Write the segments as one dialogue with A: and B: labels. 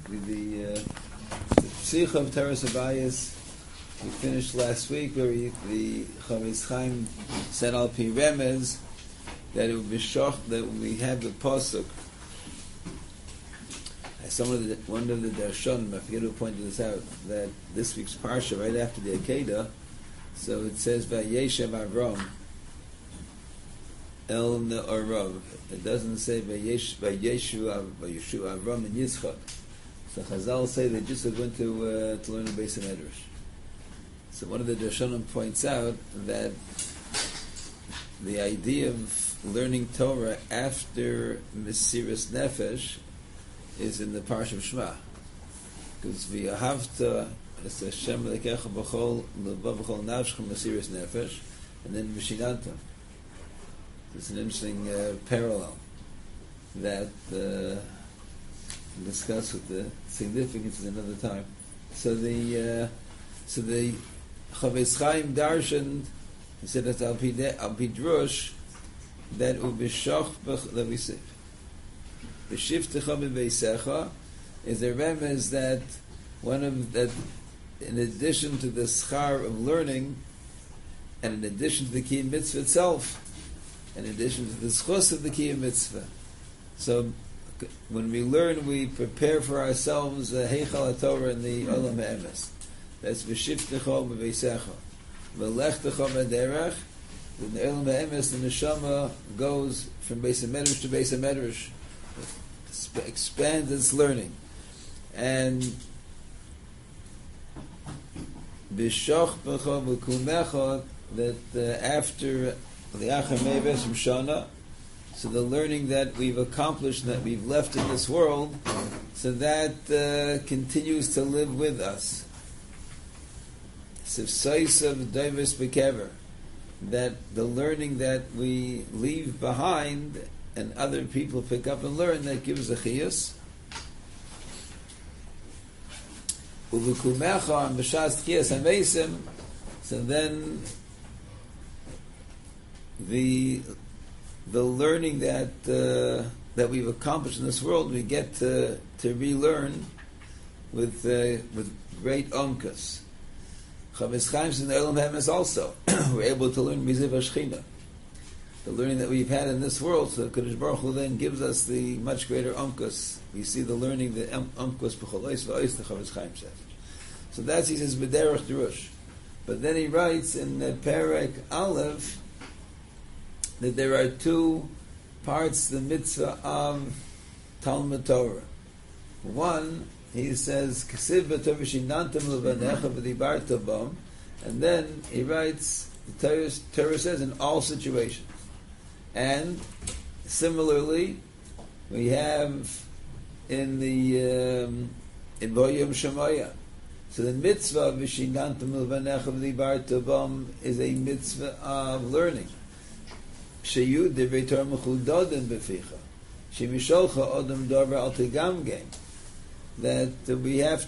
A: the Psicha of Teres Abayis we finished last week, where the Chavetz Chaim said al pi remez that it would be shoch that we have the pasuk. As one of the Darshanim, I forget who pointed this out, that this week's parsha right after the Akedah, so it says Vayeshev Avram El Ne'orav. It doesn't say Vayeshu Avram and Yitzchak. So Chazal say they just are going to learn the Beis Medrash. So one of the Darshanim points out that the idea of learning Torah after Mesiras Nefesh is in the Parsha of Shema, because V'ahavta es Hashem Elokecha b'chol levav v'chol nafshecha Mesiras Nefesh, and then V'shinanta. It's an interesting parallel that discuss with the significance another time. So the Chavetz Chaim darshaned, he said that al pi drush that ubishach that we say b'shiftecha b'veisecha is a remez that in addition to the schar of learning, and in addition to the kiyum mitzvah itself, in addition to the schus of the kiyum mitzvah, so when we learn, we prepare for ourselves the heichal Torah and the olam ha'emes. That's v'shiftecha b'veisecha, v'lechtecha b'derech. In the olam ha'emes, the neshama goes from Beis Medrash to Beis Medrash, expands its learning, and b'shach b'cha v'kumecha, that after the Achar Meves Shana, so the learning that we've accomplished, that we've left in this world, so that continues to live with us. Sifsaisav Davis Bekever, that the learning that we leave behind and other people pick up and learn, that gives a chiyus. Uvukumecha and b'shas chiyus hamesim, so then the learning that we've accomplished in this world, we get to relearn with great omkas. Chavetz Chaim in the Olam Ha'emes also we're able to learn Miziv Hashchina, the learning that we've had in this world. So Kadosh Baruch Hu then gives us the much greater omkas. We see the learning, the omkas b'cholos v'ois, the Chavetz Chaim says. So that's, he says, b'derech drush. But then he writes in the Perek Aleph that there are two parts to the mitzvah of Talmud Torah. One, he says, Kesiv b'tov v'shinantam levanecha v'dibarta bam, and then he writes, the Torah says, in all situations. And similarly, we have in the in Boyam Shemaya. So the mitzvah of v'shinantam levanecha v'dibarta bam is a mitzvah of learning. Sheyu divrei Torah mechudodim beficha, shemisholcha odom davar al tegamgem. That we have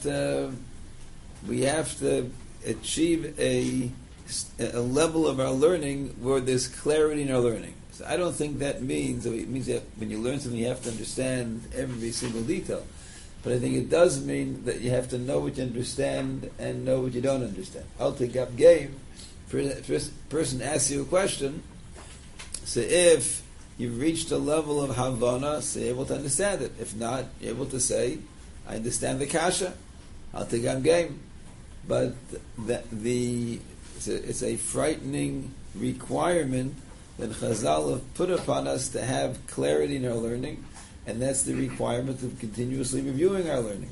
A: to achieve a level of our learning where there's clarity in our learning. So I don't think that means that when you learn something you have to understand every single detail. But I think it does mean that you have to know what you understand and know what you don't understand. Al tegamgem, person asks you a question. So if you've reached a level of Havana, so you're able to understand it. If not, you're able to say, I understand the kasha, I'll take game. But it's a frightening requirement that Chazal have put upon us to have clarity in our learning, and that's the requirement of continuously reviewing our learning.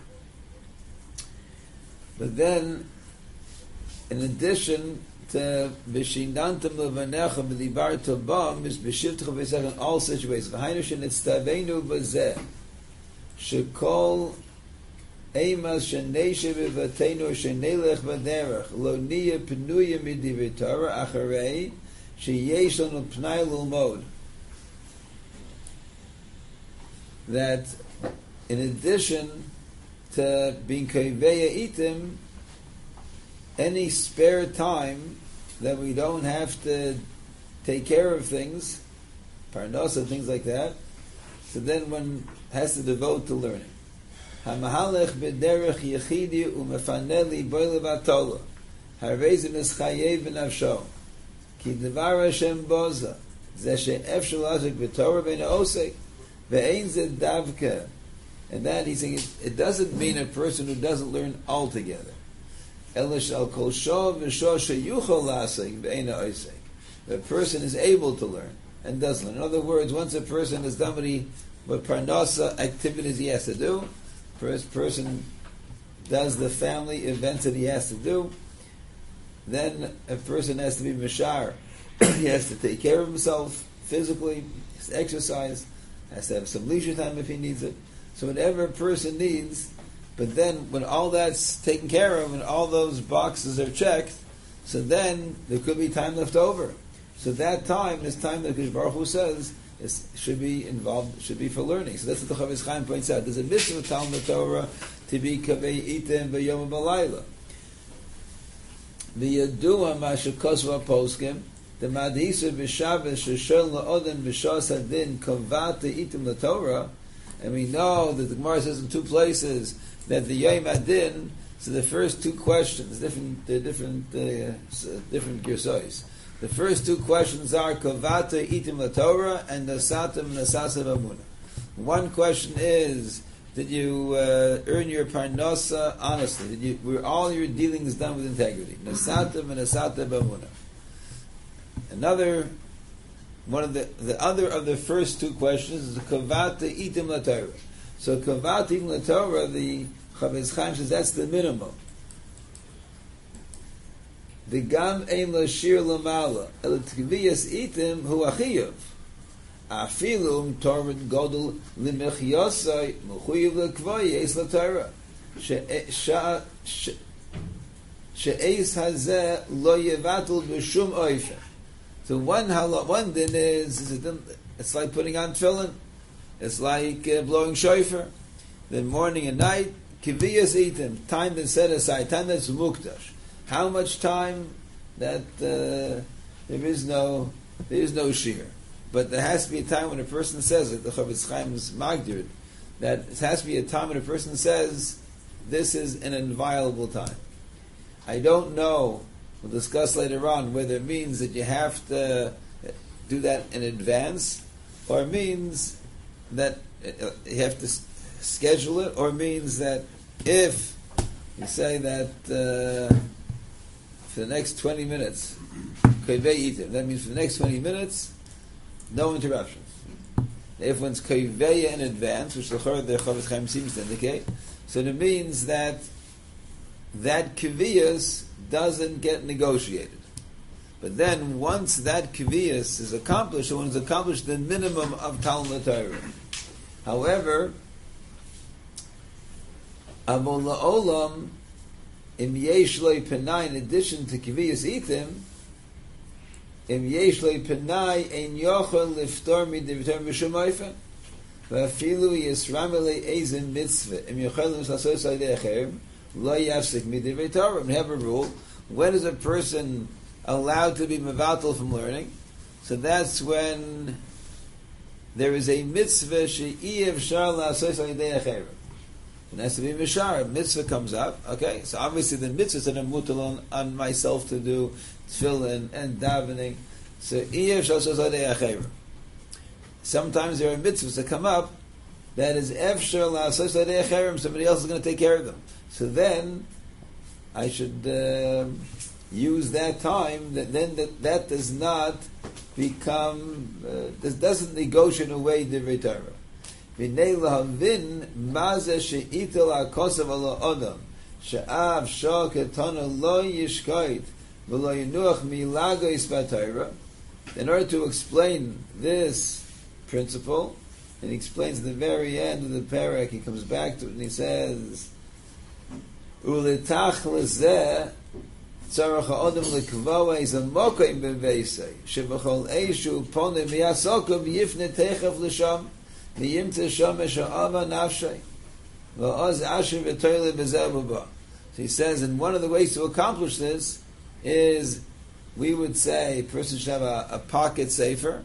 A: But then, in addition to B'shinantam levanecha v'dibarta bam is b'shivtecha v'secha in all situations. V'hainu shenitztavenu b'zeh shekol eimas sheneshe v'vatenu shenelech v'derech lo niya p'nuya midivrei Torah acharei sheyesh lanu pnai l'lmod. That in addition to being kaiveya itim, any spare time that we don't have to take care of things, parnasa, things like that, so then one has to devote to learning. Hamahalech b'derech yechidi umefaneli boile v'atola. Harezim es chayev v'nafsho. Ki devar Hashem boza. Zeh she'efshel azek v'torah v'ein osek. Ve'ein zeh davka. And that he's saying it doesn't mean a person who doesn't learn altogether. Elish al kol shov v'shov sheyuchol lasek v'ein osek. The person is able to learn and does learn. In other words, once a person has done what parnasa activities he has to do, first person does the family events that he has to do, then a person has to be mishar. He has to take care of himself physically, has to exercise, has to have some leisure time if he needs it. So whatever a person needs, but then when all that's taken care of and all those boxes are checked, so then there could be time left over. So that time is time that Kadosh Baruch Hu says should be involved, should be for learning. So that's what the Chavetz Chaim points out. There's a mitzvah of Talmud Torah to be kavei item v'yom v'layla. V'yadua ma shekosva poskim the madhisa v'shabbos sheshol la'odem v'shas hadin kavat item l'Torah. And we know that the Gemara says in two places that the Yom Adin. So the first two questions, different girsos. The first two questions are Kavata Itim LaTorah and Nasatim Nasasav Amuna. One question is, did you earn your parnasa honestly? Were all your dealings done with integrity? Nasatim and Nasativ Amuna. One of the other of the first two questions is Kavata Itim LaTorah. So Kavata Itim LaTorah, the Chavetz Chaim says that's the minimum. The gam ein l'shir l'mala el tkviyas itim hu achiyuv afilu torvid godel l'mechyosai m'chuyiv l'kvoy yes l'torah she'eis hazeh lo yevatul b'shum oifen. So one din is it's like putting on tefillin, it's like blowing shofar, then morning and night. Kviyas itim, time that's set aside, time that's mukdash. How much time that there is no shear, but there has to be a time when a person says it. The Chavetz Chaim is magdired that it has to be a time when a person says this is an inviolable time. I don't know. We'll discuss later on whether it means that you have to do that in advance, or it means that you have to schedule it, or it means that if you say that for the next 20 minutes, that means for the next 20 minutes, no interruptions. If one's koiveya in advance, which the Chavetz Chaim seems to indicate, so it means that kiviyas doesn't get negotiated. But then once that kiviyas is accomplished, one has accomplished the minimum of Talmud Torah. However, Avol la'olam im yesh lo penai, in addition to kiviyas itim, im yesh lo penai ein yochel liftor midivtor mishum oifen v'afilu yisramele eizim mitzvah im yochel l'sasos aydei lo yafsik midivtor Torah. We have a rule: when is a person allowed to be mevatel from learning? So that's when there is a mitzvah she'iyev shar la'asos aydei acherim. It has to be mishar. Mitzvah comes up. Okay, so obviously the mitzvah that I'm mutal on myself to do tefillin and davening. So sometimes there are mitzvahs that come up that is efshar la'asos ladei acherim. Somebody else is going to take care of them. So then I should use that time. That does not become. This doesn't negotiate away divrei Torah. V'nei lahavin mazeh she'itel ha'kosav ala odam she'av shah ketana lo yishkoit v'lo yinuach milagos b'Torah. In order to explain this principle, and he explains at the very end of the parak, he comes back to it and he says, "Uletach lezeh tzarach ha'odam lekvoa is a mokim beveisei shebachol eishu ponim miyasokum yifne techav l'sham." He says, in one of the ways to accomplish this is, we would say, a person should have a pocket safer.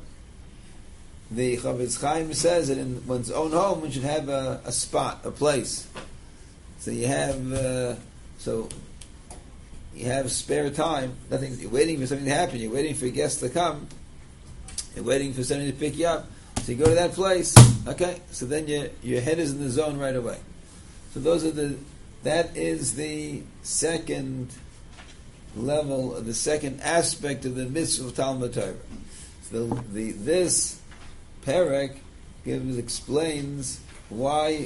A: The Chavetz Chaim says that in one's own home, one should have a spot, a place, So you have you have spare time. Nothing. You're waiting for something to happen. You're waiting for guests to come. You're waiting for somebody to pick you up. So you go to that place. Okay. So then your head is in the zone right away. So that is the second level, the second aspect of the mitzvah of Talmud Torah. So this parak explains why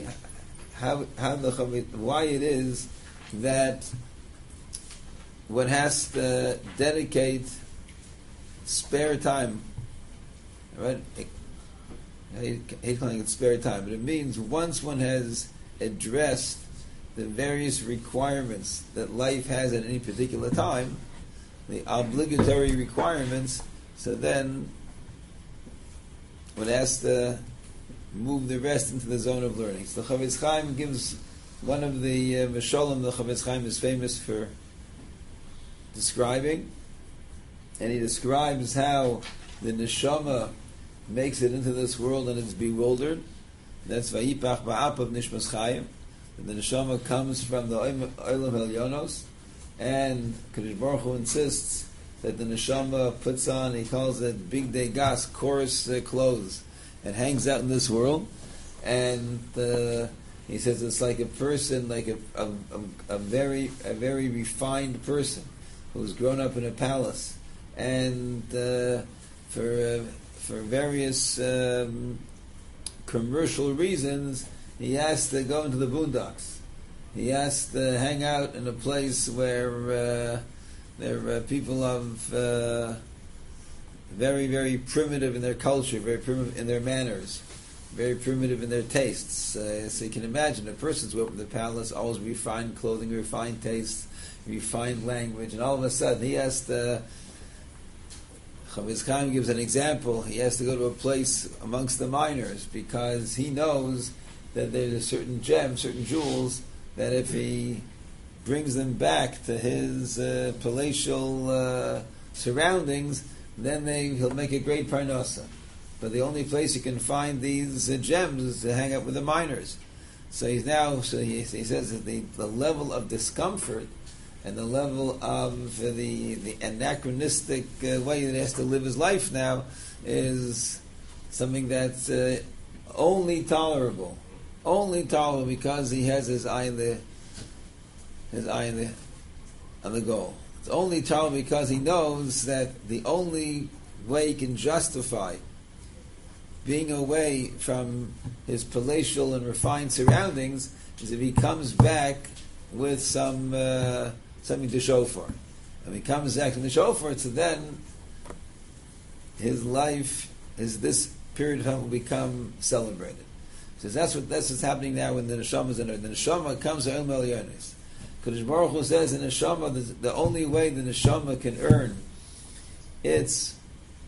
A: it is that one has to dedicate spare time, right? I hate calling it spare time, but it means once one has addressed the various requirements that life has at any particular time, the obligatory requirements, so then one has to move the rest into the zone of learning. So the Chavetz Chaim gives one of the Mesholim the Chavetz Chaim is famous for describing, and he describes how the neshama makes it into this world and it's bewildered. That's Vayipach Ba'apav Nishmas Chaim. The neshama comes from the Olam Elyonos, and Kadosh Baruch Hu insists that the neshama puts on, he calls it big day gas, coarse clothes, and hangs out in this world. And he says it's like a person, like a very refined person who's grown up in a palace, and for various commercial reasons, he has to go into the boondocks. He has to hang out in a place where there are people of very, very primitive in their culture, very primitive in their manners, very primitive in their tastes. So you can imagine a person's grew up in the palace, always refined clothing, refined tastes, refined language, and all of a sudden he has to. Chavetz Chaim gives an example. He has to go to a place amongst the miners because he knows that there's a certain gem, certain jewels, that if he brings them back to his palatial surroundings, then he'll make a great parnasa. But the only place you can find these gems is to hang out with the miners. So he says that the level of discomfort and the level of the anachronistic way that he has to live his life now is something that's only tolerable because he has his eye on the goal. It's only tolerable because he knows that the only way he can justify being away from his palatial and refined surroundings is if he comes back with something to show for. And he comes back to the shofar, so then his life, this period of time will become celebrated. So that's what's happening now when the neshama is in there. The neshama comes to Olam Elyonos. Kadosh Baruch Hu says in the neshama, the only way the neshama can earn, it's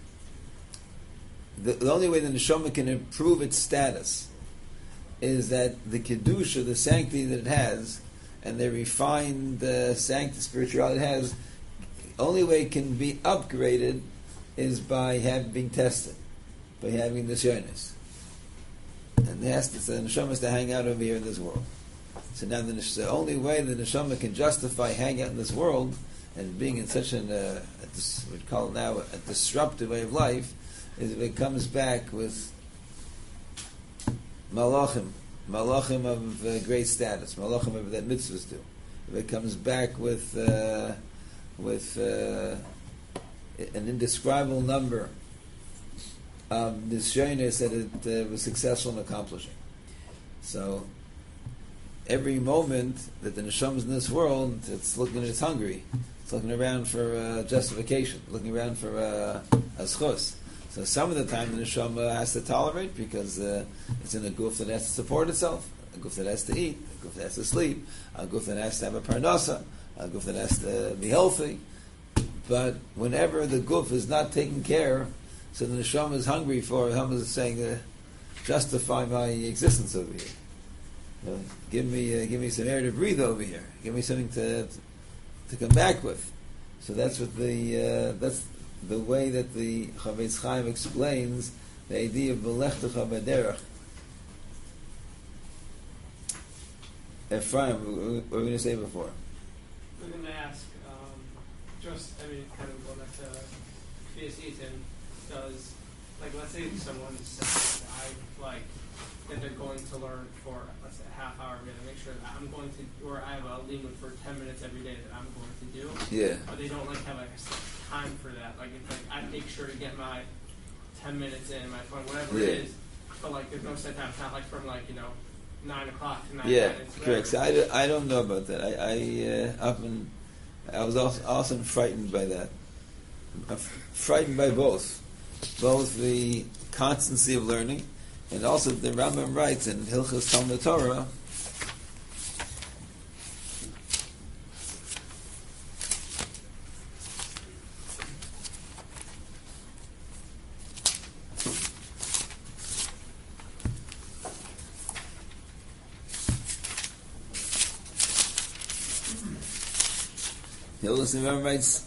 A: the only way the neshama can improve its status is that the kedusha, the sanctity that it has, and the refined sanctity, spirituality it has, the only way it can be upgraded is by being tested, by having this yearness. And the neshama has to hang out over here in this world. So now the only way the neshama can justify hanging out in this world and being in such we call it now a disruptive way of life, is if it comes back with malachim of great status, malachim of that mitzvahs do. If it comes back with an indescribable number of nisyonos that it was successful in accomplishing. So every moment that the neshama is in this world, it's hungry. It's looking around for justification, looking around for a schus. So some of the time the neshama has to tolerate because it's in a guf that has to support itself, a guf that has to eat, a guf that has to sleep, a guf that has to have a parnasa, a guf that has to be healthy. But whenever the guf is not taken care, so the neshama is hungry for, Hamas is saying, justify my existence over here. Give me some air to breathe over here. Give me something to come back with. So that's what that's the way that the Chavetz Chaim explains the idea of Belechtecha B'derech. Ephraim, what were we going to say before?
B: I'm going to ask, kind of going back to Kvias Eaton, does, like, let's say someone says, that they're going to learn for, let's say, a half hour, I'm going to make sure that I'm going to, or I have a limud for 10 minutes every day that I'm going to do.
A: Yeah.
B: But they don't, have a time for that. Like, it's like, I make sure to get my 10 minutes in, my phone, whatever it is. But, there's no set time. It's not, from, 9 o'clock to 9
A: minutes. Correct. So I don't know about that. I was also frightened by that. I'm frightened by both the constancy of learning, and also the Rambam writes in Hilchos Talmud Torah. Hilchos Rambam writes.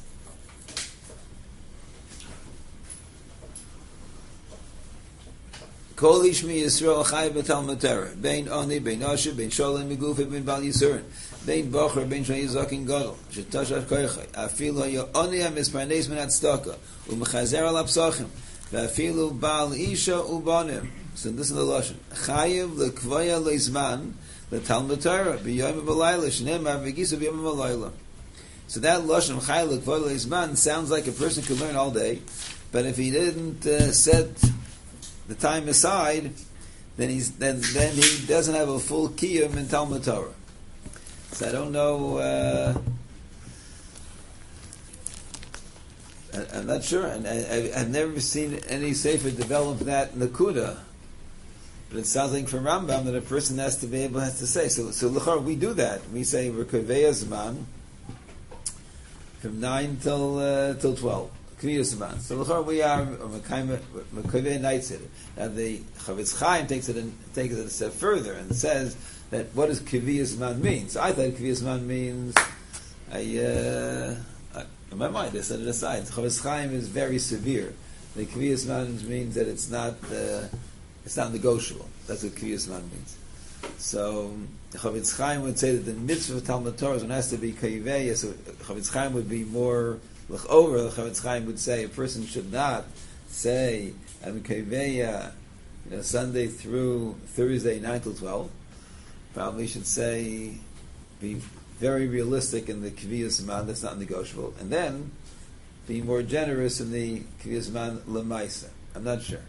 A: Kol ish mi Yisrael chai b'Talmud Torah, bein oni, bein osher, bein sholem migufi, bein bal yisurin, bein bocher, bein shnei yizakin gadol, shetoshash koichai, afilu hayo oni ha-misparnes min tzedakah, u'mechazer al apsachim, ve'afilu bal isha u'banim. So this is the lashon. Chayiv lekvaya leizman leTalmud Torah, b'yom v'layla, shneimar v'gisu b'yom v'layla. So that lashon chayiv lekvaya leizman sounds like a person could learn all day, but if he didn't set the time aside, then he doesn't have a full kiyum in Talmud Torah. So I don't know. I'm not sure, and I've never seen any sefer develop that nakuda. But it sounds like from Rambam that a person has to say. So l'chor we do that. We say we're kavei zman from 9 till 12. So l'chor we are Mekaveh nights it. Now the Chavetz Chaim takes it a step further and says that what does Kviyas Man mean? So I thought Kviyas Man means in my mind I set it aside. Chavetz Chaim is very severe. The Kviyas Man means that it's not negotiable. That's what Kviyas Man means. So Chavetz Chaim would say that the mitzvah of Talmud Torah one has to be Kaveh. So Chavetz Chaim would be more over. The Chavetz Chaim would say a person should not say I'm Kaveya, Sunday through Thursday 9 till 12. Probably should say be very realistic in the Kviyas Man, that's not negotiable, and then be more generous in the Kviyas Man Lemaisa. I'm not sure.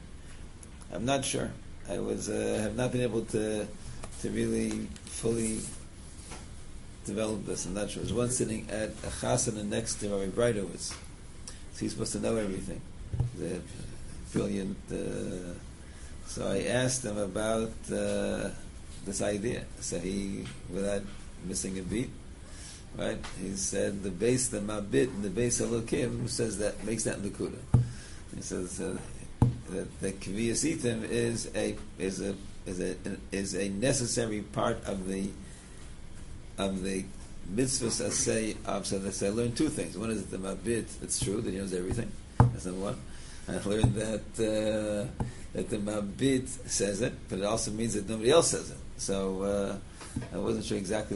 A: I have not been able to really fully develop this. I'm not sure. There was one sitting at a chasana next to Rabbi Breitowitz. So he's supposed to know everything. The brilliant. So I asked him about this idea. So he, without missing a beat, right? He said the Mabit, and the base Elokim says that makes that Nakuda. He says that the Kviyas Itim is a necessary part of the mitzvahs so I learned two things. One is that the Mabit, it's true that he knows everything. That's number one. I learned that the Mabit says it, but it also means that nobody else says it. So I wasn't sure exactly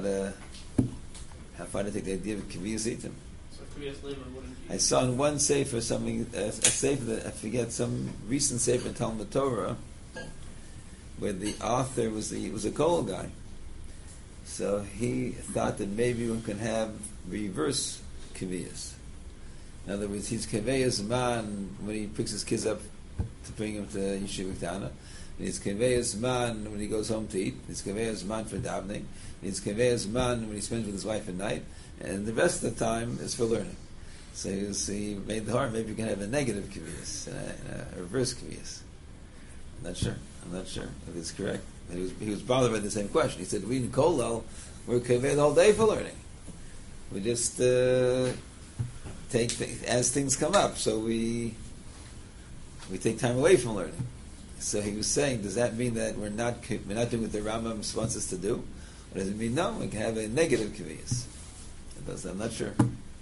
A: how far to take the idea of Kviyas Itim.
B: So Kviyas Lema wouldn't be...
A: I saw in one sefer something, a sefer that I forget, some recent sefer in Talmud Torah, where the author was a Kollel guy. So he thought that maybe one can have reverse kaviyas. In other words, he's kaviyas man when he picks his kids up to bring him to Yeshiva Tana. And he's kaviyas man when he goes home to eat. He's kaviyas man for davening. He's kaviyas man when he spends with his wife at night. And the rest of the time is for learning. So he made the heart. Maybe you can have a negative kaviyas, a reverse kaviyas. I'm not sure if it's correct. He was bothered by the same question. He said, we in Kollel, we're kaveh the whole day for learning. We just take things as things come up. So we take time away from learning. So he was saying, does that mean that we're not doing what the Rambam wants us to do? Or does it mean no? We can have a negative kaviyas. I'm not sure.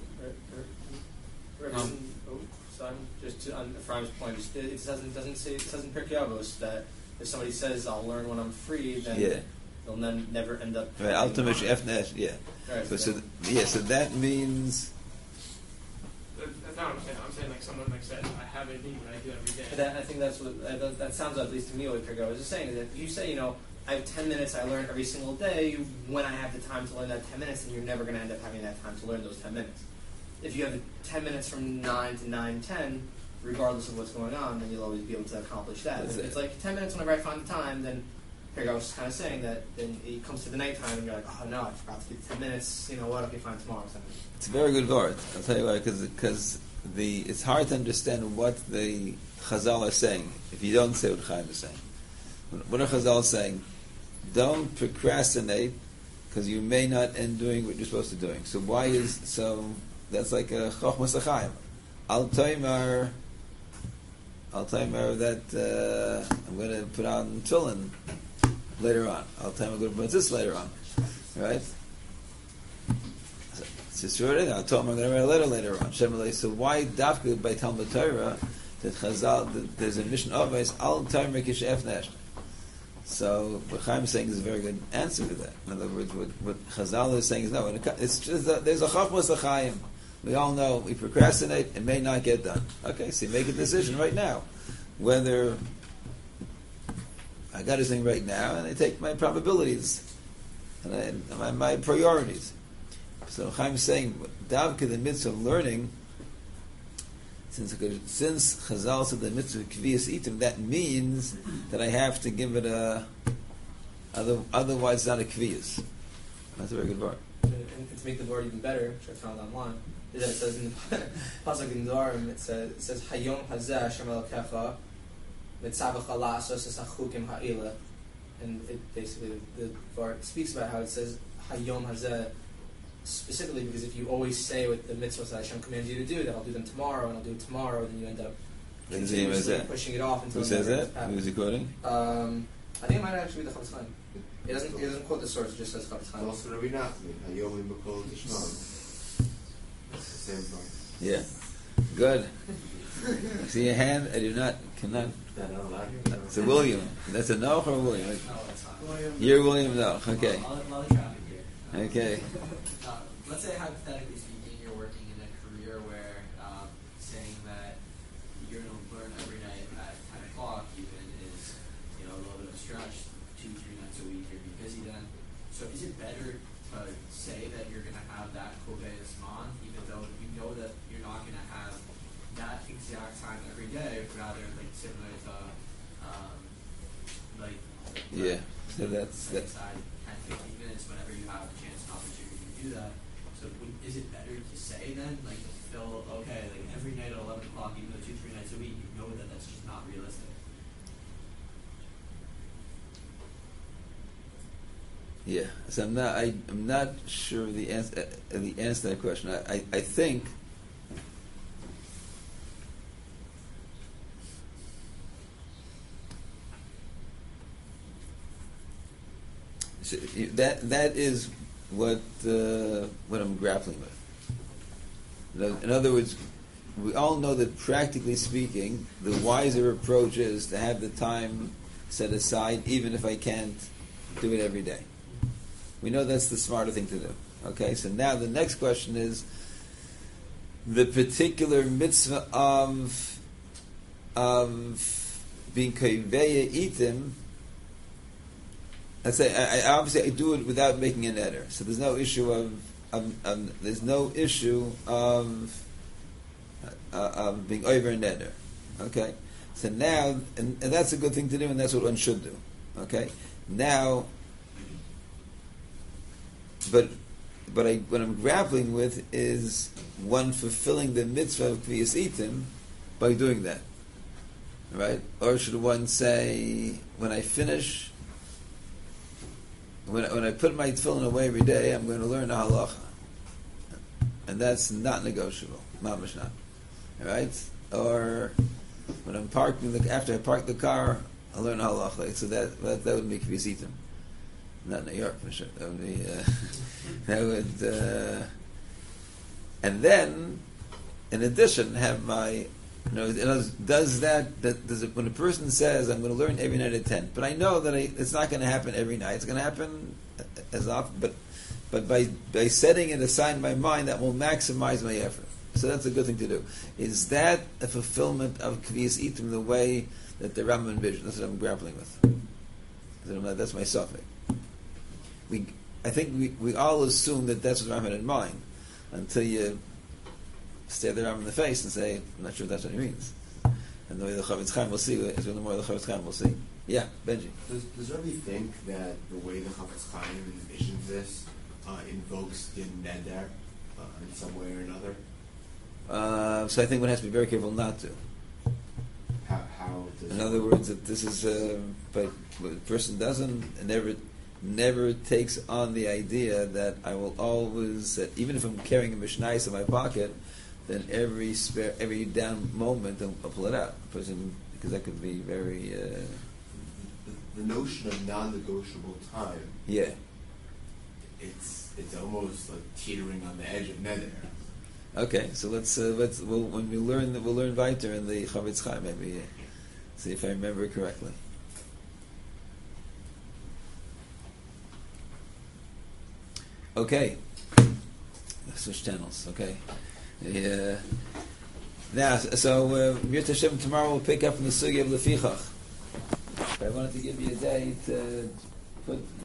C: Just on Ephraim's point, it doesn't say Pirkei Avos that if somebody says I'll learn when I'm free, then they'll never end up.
A: Right, ultimate Efnesh, yeah.
C: Right,
A: So that means.
B: That's not what I'm saying. I'm saying like someone like said, I have a need that I do every day.
C: But I think that's what that sounds, at least to me, what Pirgo was just saying. Is that you say, I have 10 minutes I learn every single day. When I have the time to learn that 10 minutes, then you're never going to end up having that time to learn those 10 minutes. If you have 10 minutes from 9 to 9:10, regardless of what's going on, then you'll always be able to accomplish that. If it's like 10 minutes whenever I find the time, then Pirgo was kind of saying that then it comes to the nighttime and you're like, oh no, I forgot to do 10 minutes. You know what? Okay, fine, tomorrow.
A: It's a very good word. I'll tell you why, because it's hard to understand what the Chazal are saying if you don't say what Chaim is saying. What are Chazal saying? Don't procrastinate because you may not end doing what you're supposed to be doing. So that's like a Chochmas HaChaim. Al Taimar that I'm going to put on tefillin later on. Al Taimar I'm going to put this later on, right? I'll tell him I'm going to write a letter later on. So why dafka by Talmud Torah that Chazal there's a mission of us Al Taimar Kish Efnesh? So what Chaim is saying is a very good answer to that. In other words, what Chazal is saying is no. It's just there's a Chachmas HaChaim. We all know we procrastinate, it may not get done. Okay, so you make a decision right now whether I got this thing right now, and I take my probabilities and my priorities. So Chaim is saying, Davka, the mitzvah of learning, since Chazal said the mitzvah of Kviyas Itim, that means that I have to give it otherwise it's not a Kviyas. That's a very good word.
C: And to make the word even better, which I found online, is that it says in the Pasuk in Dvarim, it says Hayom Hazeh Hashem Elokecha Mitzavacha La'asos Es HaChukim Ha'ila, and it basically the Dvar speaks about how it says Hayom Hazeh specifically because if you always say with the mitzvahs that Hashem commands you to do, that I'll do them tomorrow and I'll do it tomorrow, then you end up continuously pushing it off until.
A: Who says that? Who is he quoting?
C: I think it might actually be the Chofetz Chaim. It doesn't quote the source; it just says Chofetz Chaim.
D: Also, Rabbi Nachman, Hayom B'Kol Tishman. It's the same point.
A: Yeah, good. See your hand? I cannot. It's a William. That's a Noach or a William?
E: No, it's not.
A: You're William Noach. Okay.
E: I'll traffic here.
A: Okay.
E: Let's say hypothetically speaking, you're working in a career where saying that you're going to learn every night at 10 o'clock even is a little bit of a stretch. 2-3 nights a week, you're going to be busy then. So is it better to say that you're going to have that Kove's Zman, even though you know that you're not going to have that exact time every day, rather like similar to
A: yeah. So that's
E: aside 10-15 minutes whenever you have a chance and opportunity to do that. So is it better to say then, like to fill, okay, like every night at 11 o'clock, even though 2-3 nights a week, you know that that's just not realistic?
A: yeah. So I'm not sure of the answer to that question. I think. So that is what I'm grappling with. In other words, we all know that practically speaking, the wiser approach is to have the time set aside, even if I can't do it every day. We know that's the smarter thing to do. Okay, so now the next question is the particular mitzvah of being kaiveya itim. Let's say I obviously do it without making an eder, so there's no issue of being over an eder. Okay, so now and that's a good thing to do, and that's what one should do. Okay, now, but what I'm grappling with is one fulfilling the mitzvah of Kviyas Itim by doing that, right? Or should one say when I finish? When I put my tefillin away every day, I'm going to learn the halacha, and that's not negotiable. Mamash not, right? Or when I'm after I park the car, I learn the halacha. So that would be Kviyas Itim, not New York for sure. That would be and then in addition have my Does it, when a person says, I'm going to learn every night at 10, but I know that it's not going to happen every night, it's going to happen as often, but by setting it aside in my mind, that will maximize my effort. So that's a good thing to do. Is that a fulfillment of Kviyas Itim the way that the Rambam envisioned? That's what I'm grappling with. That's my suffix. I think we all assume that that's what Rambam had in mind until you stare the Rambam in the face and say, I'm not sure if that's what he means. And the way the Chavetz Chaim will see is when the more the Chavetz Chaim will see. Yeah, Benji.
D: Does Rabbi think that the way the Chavetz Chaim envisions this invokes the neder in some way or another?
A: So I think one has to be very careful not to.
D: How does
A: in other words, that this is, but the person doesn't, and never takes on the idea that I will always, that even if I'm carrying a Mishnais in my pocket, then every down moment I'll pull it out. Because that could be very...
D: the notion of non-negotiable time.
A: Yeah.
D: It's almost like teetering on the edge of neder.
A: Okay, so when we'll learn weiter in the Chavetz Chaim, maybe see if I remember it correctly. Okay, switch channels. Okay, now Mir Hashem, tomorrow we'll pick up in the sugya of Lefichach. I wanted to give you a day to put